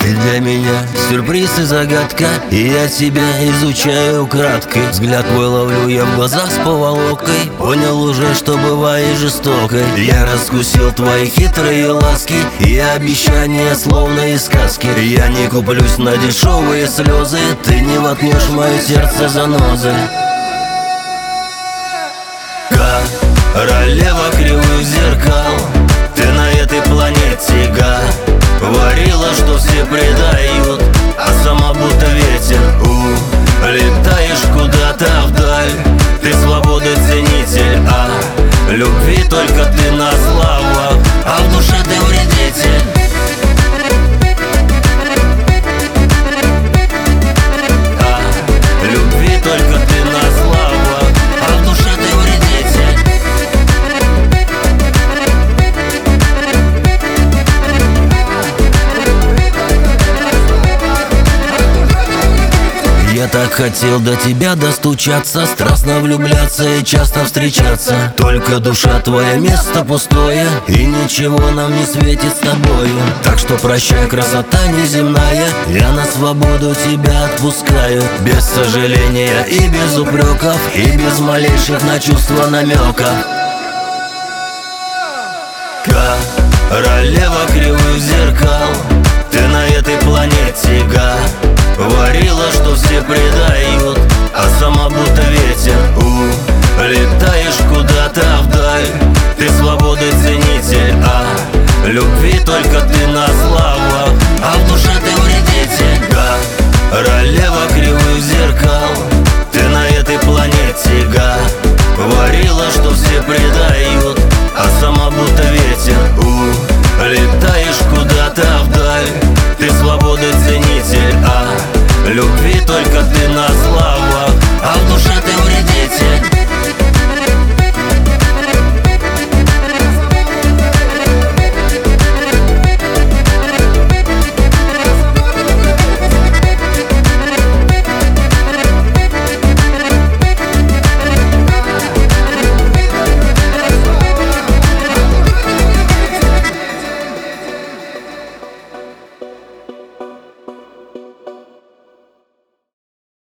Ты для меня сюрприз и загадка, и я тебя изучаю украдкой. Взгляд твой ловлю я в глазах с поволокой. Понял уже, что бывает жестокой. Я раскусил твои хитрые ласки и обещания, словно из сказки. Я не куплюсь на дешевые слезы, ты не воткнешь мое сердце занозы. Королева кривых зеркал, ты на этой планете говорила, что все предают, а сама будто ветер. Летаешь куда-то вдаль, ты свободы ценитель, а любви только ты на словах, а в душе ты вредитель. Любви только ты на словах, а в душе ты вредитель. Я так хотел до тебя достучаться, страстно влюбляться и часто встречаться. Только душа твоя место пустое, и ничего нам не светит с тобою. Так что прощай, красота неземная, я на свободу тебя отпускаю. Без сожаления и без упреков, и без малейших на чувства намеков. Королева кривых зеркал, ты на этой планете говорила, что все предают, а сама будто ветер. Летаешь куда-то вдаль, ты свободы ценитель, а любви только ты на словах, а в душе ты вредитель. Королева кривых зеркал, ты на этой планете говорила, что все предают, а сама будто ветер. Летаешь куда-то вдаль, ты свободы ценитель, а любви только ты на словах.